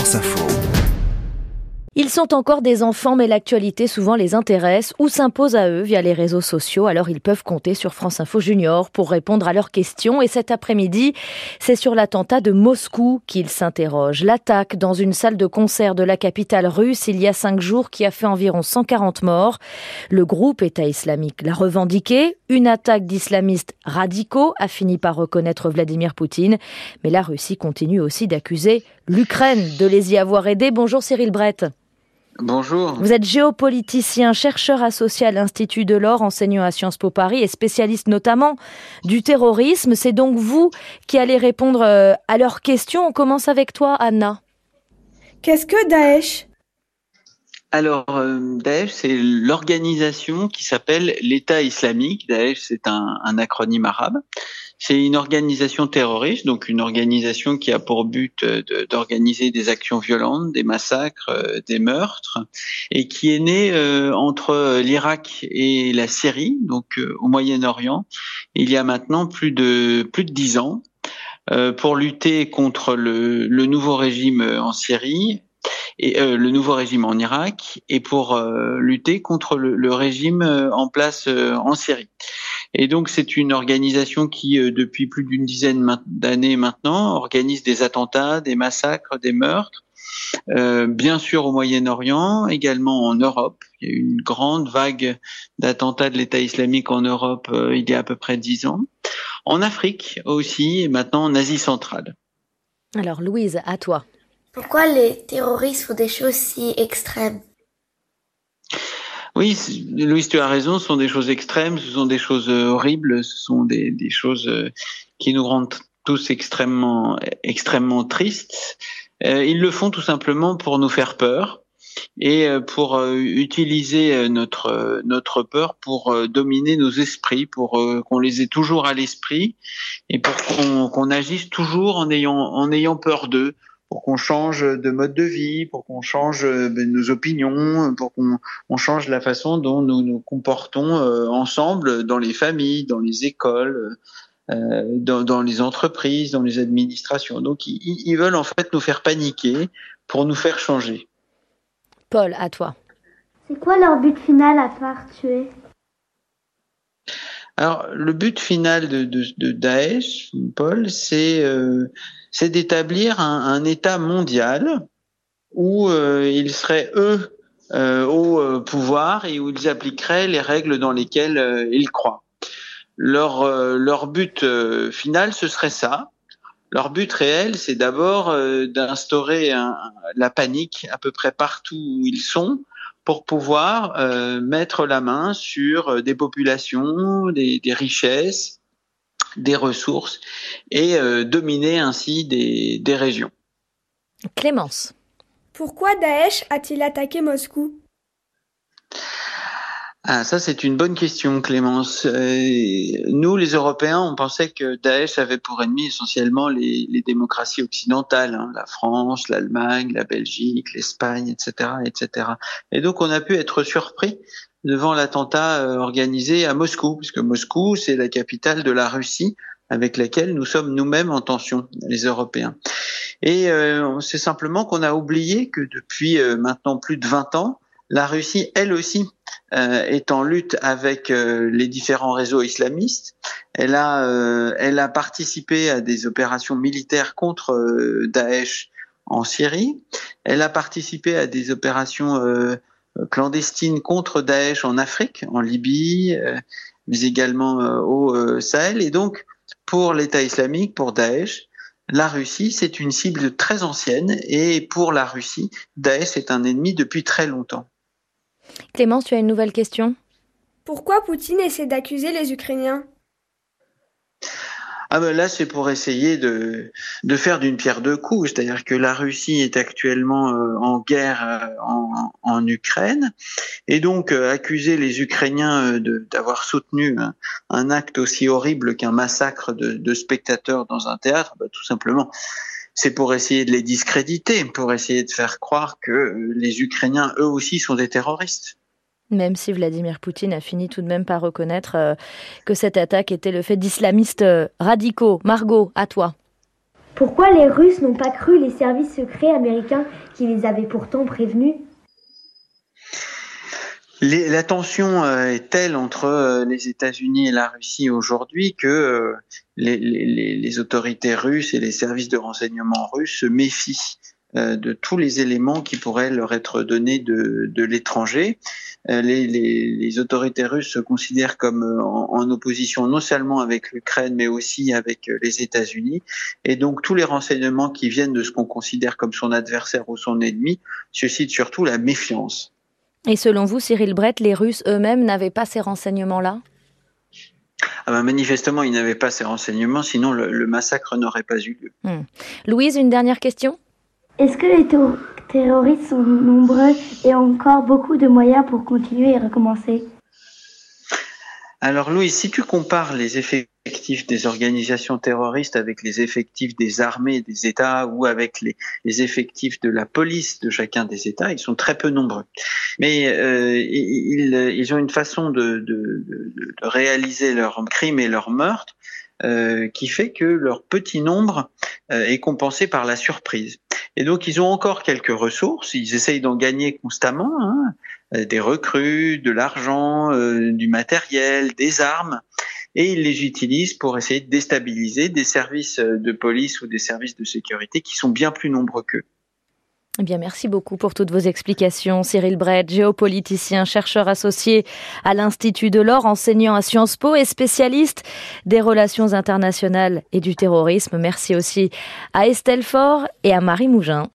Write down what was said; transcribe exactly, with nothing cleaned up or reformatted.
France Info. Ils sont encore des enfants, mais l'actualité souvent les intéresse ou s'impose à eux via les réseaux sociaux. Alors ils peuvent compter sur France Info Junior pour répondre à leurs questions. Et cet après-midi, c'est sur l'attentat de Moscou qu'ils s'interrogent. L'attaque dans une salle de concert de la capitale russe il y a cinq jours qui a fait environ cent quarante morts. Le groupe État islamique l'a revendiqué. Une attaque d'islamistes radicaux a fini par reconnaître Vladimir Poutine. Mais la Russie continue aussi d'accuser l'Ukraine de les y avoir aidés. Bonjour Cyril Brett. Bonjour. Vous êtes géopoliticien, chercheur associé à l'Institut Delors, enseignant à Sciences Po Paris et spécialiste notamment du terrorisme. C'est donc vous qui allez répondre à leurs questions. On commence avec toi, Anna. Qu'est-ce que Daesh ? Alors, euh, Daesh, c'est l'organisation qui s'appelle l'État islamique. Daesh, c'est un, un acronyme arabe. C'est une organisation terroriste, donc une organisation qui a pour but de, d'organiser des actions violentes, des massacres, euh, des meurtres, et qui est née euh, entre l'Irak et la Syrie, donc euh, au Moyen-Orient, il y a maintenant plus de plus de dix ans, euh, pour lutter contre le, le nouveau régime en Syrie. Et euh, le nouveau régime en Irak et pour euh, lutter contre le, le régime euh, en place euh, en Syrie. Et donc c'est une organisation qui euh, depuis plus d'une dizaine d'années maintenant organise des attentats, des massacres, des meurtres, euh, bien sûr au Moyen-Orient, également en Europe. Il y a eu une grande vague d'attentats de l'État islamique en Europe euh, il y a à peu près dix ans. En Afrique aussi et maintenant en Asie centrale. Alors Louise, à toi. Pourquoi les terroristes font des choses si extrêmes ? Oui, Louise, tu as raison, ce sont des choses extrêmes, ce sont des choses horribles, ce sont des, des choses qui nous rendent tous extrêmement, extrêmement tristes. Euh, ils le font tout simplement pour nous faire peur et pour euh, utiliser notre, notre peur pour euh, dominer nos esprits, pour euh, qu'on les ait toujours à l'esprit et pour qu'on, qu'on agisse toujours en ayant, en ayant peur d'eux. Pour qu'on change de mode de vie, pour qu'on change nos opinions, pour qu'on on change la façon dont nous nous comportons euh, ensemble dans les familles, dans les écoles, euh, dans, dans les entreprises, dans les administrations. Donc ils, ils veulent en fait nous faire paniquer pour nous faire changer. Paul, à toi. C'est quoi leur but final à part tuer ? Alors, le but final de, de, de Daesh, Paul, c'est, euh, c'est d'établir un, un État mondial où euh, ils seraient, eux, euh, au euh, pouvoir et où ils appliqueraient les règles dans lesquelles euh, ils croient. Leur, euh, leur but euh, final, ce serait ça. Leur but réel, c'est d'abord euh, d'instaurer un, la panique à peu près partout où ils sont, pour pouvoir euh, mettre la main sur des populations, des, des richesses, des ressources et euh, dominer ainsi des, des régions. Clémence. Pourquoi Daesh a-t-il attaqué Moscou ? Ah, ça c'est une bonne question, Clémence. Euh, nous, les Européens, on pensait que Daesh avait pour ennemi essentiellement les, les démocraties occidentales, hein, la France, l'Allemagne, la Belgique, l'Espagne, et cetera, et cetera. Et donc, on a pu être surpris devant l'attentat euh, organisé à Moscou, puisque Moscou, c'est la capitale de la Russie, avec laquelle nous sommes nous-mêmes en tension, les Européens. Et euh, c'est simplement qu'on a oublié que depuis euh, maintenant plus de vingt ans, la Russie, elle aussi, euh, est en lutte avec euh, les différents réseaux islamistes. Elle a, euh, elle a participé à des opérations militaires contre euh, Daesh en Syrie. Elle a participé à des opérations euh, clandestines contre Daesh en Afrique, en Libye, euh, mais également euh, au euh, Sahel. Et donc, pour l'État islamique, pour Daesh, la Russie, c'est une cible très ancienne. Et pour la Russie, Daesh est un ennemi depuis très longtemps. Clémence, tu as une nouvelle question ? Pourquoi Poutine essaie d'accuser les Ukrainiens ? Ah ben là, c'est pour essayer de de faire d'une pierre deux coups, c'est-à-dire que la Russie est actuellement euh, en guerre euh, en, en Ukraine, et donc euh, accuser les Ukrainiens euh, de, d'avoir soutenu un, un acte aussi horrible qu'un massacre de, de spectateurs dans un théâtre, ben, tout simplement, c'est pour essayer de les discréditer, pour essayer de faire croire que euh, les Ukrainiens, eux aussi, sont des terroristes. Même si Vladimir Poutine a fini tout de même par reconnaître euh, que cette attaque était le fait d'islamistes euh, radicaux. Margot, à toi. Pourquoi les Russes n'ont pas cru les services secrets américains qui les avaient pourtant prévenus ? Les, la tension euh, est telle entre euh, les États-Unis et la Russie aujourd'hui que euh, les, les, les autorités russes et les services de renseignement russes se méfient euh, de tous les éléments qui pourraient leur être donnés de, de l'étranger. Euh, les, les, les autorités russes se considèrent comme euh, en, en opposition non seulement avec l'Ukraine mais aussi avec euh, les États-Unis. Et donc tous les renseignements qui viennent de ce qu'on considère comme son adversaire ou son ennemi suscitent surtout la méfiance. Et selon vous, Cyril Brett, les Russes eux-mêmes n'avaient pas ces renseignements-là ? Ah ben manifestement, ils n'avaient pas ces renseignements, sinon le, le massacre n'aurait pas eu lieu. Hum. Louise, une dernière question ? Est-ce que les ter- terroristes sont nombreux et ont encore beaucoup de moyens pour continuer et recommencer ? Alors Louise, si tu compares les effectifs des organisations terroristes avec les effectifs des armées des États ou avec les, les effectifs de la police de chacun des États, ils sont très peu nombreux. Mais euh, ils, ils ont une façon de, de, de, de réaliser leurs crimes et leurs meurtres euh, qui fait que leur petit nombre euh, est compensé par la surprise. Et donc ils ont encore quelques ressources, ils essayent d'en gagner constamment, hein, des recrues, de l'argent, euh, du matériel, des armes, et ils les utilisent pour essayer de déstabiliser des services de police ou des services de sécurité qui sont bien plus nombreux qu'eux. Eh bien, merci beaucoup pour toutes vos explications. Cyril Brett, géopoliticien, chercheur associé à l'Institut Delors, enseignant à Sciences Po et spécialiste des relations internationales et du terrorisme. Merci aussi à Estelle Faure et à Marie Mougin.